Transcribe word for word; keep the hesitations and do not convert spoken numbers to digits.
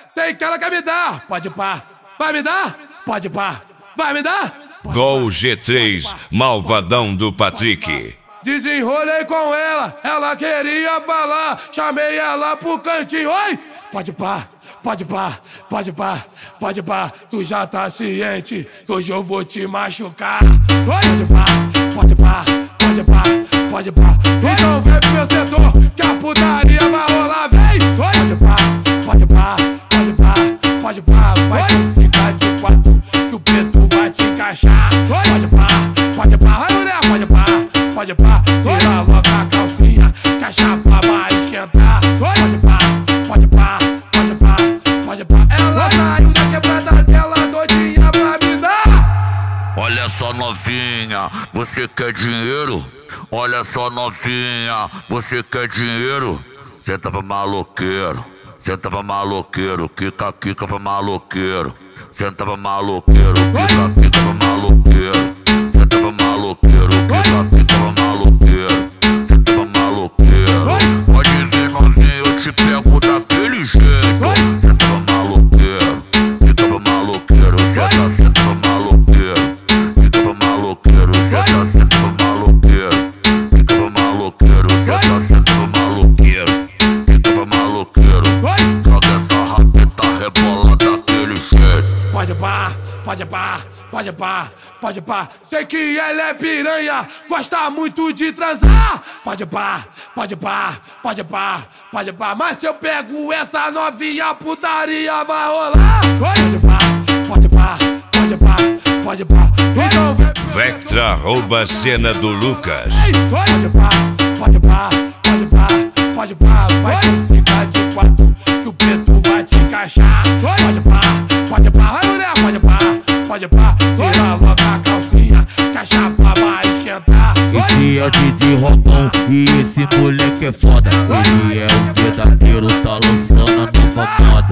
sei que ela quer me dar. Pode pá, vai me dar? Pode pá, vai me dar? Gol G três, malvadão do Patrick. Desenrolei com ela, ela queria falar, chamei ela pro cantinho. Oi! Pode pá, pode pá, pode pá, pode pá. Tu já tá ciente que hoje eu vou te machucar. Pode pá, pode pá, pode pá, pode pá. Então vem pro meu setor que a putaria vai rolar, vem! Pode pá, pode pá, pode pá, pode pá. Vai com ficar de quatro que o preto vai te encaixar. Pode pá, pode pá, vai mulher, pode pá, pode pá. Tira logo a calcinha que a chapa vai esquentar. Pode pá, pode pá, pode pá, pode pá. Ela saiu da quebrada dela doidinha pra me dar. Olha só novinha, você quer dinheiro? Olha só novinha, você quer dinheiro? Senta pra maloqueiro, senta pra maloqueiro, quica, quica pra maloqueiro. Senta pra maloqueiro, quica, quica pra maloqueiro. Senta pra maloqueiro, quica, quica pra maloqueiro. Senta pra maloqueiro. Pode vir novinha, eu te pego daquele jeito. Senta pra maloqueiro, quica pra maloqueiro. Senta, senta pra maloqueiro. Quica pra maloqueiro, senta, senta pra maloqueiro. Quica pra maloqueiro, senta, senta pra maloqueiro. Quica pra maloqueiro. Joga essa rapeta, rebola daquele jeito. Pode pá, pode pá, pode pá, pode pá. Sei que ela é piranha, gosta muito de transar. Pode pá, pode pá, pode pá, pode pá. Mas se eu pego essa novinha, putaria vai rolar. Pode pá, pode pá, pode pá, pode pá. Então vem. Vectra rouba a cena do Lucas. Pode pá, pode pá, pode pá, pode pá. Vai com ficar de quatro que o preto vai te encaixar. Pode pá, pode pá, vai mulher, pode pá, pode pá. Tira logo a calcinha que a chapa vai esquentar. Esse é o Didi Rocão e esse moleque é foda. Ele é o verdadeiro, tá lançando a nova moda.